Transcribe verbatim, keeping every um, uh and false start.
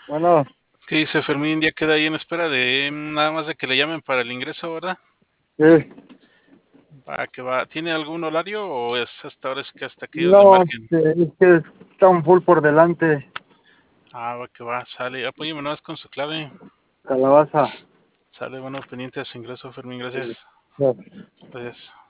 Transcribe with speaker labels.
Speaker 1: Bueno,
Speaker 2: ¿Qué dice Fermín? Ya queda ahí en espera de mm, nada más de que le llamen para el ingreso, ¿verdad?
Speaker 1: sí.
Speaker 2: Va, que va. ¿Tiene algún horario o es hasta ahora es que hasta que ellos le
Speaker 1: No,
Speaker 2: marquen?
Speaker 1: este, es que está un full por delante,
Speaker 2: Ah, va, que va, sale. Apóyeme nada más con su clave.
Speaker 1: calabaza.
Speaker 2: Sale, bueno, pendiente de su ingreso, Fermín,
Speaker 1: Eh,
Speaker 2: gracias.
Speaker 1: no.
Speaker 2: Gracias.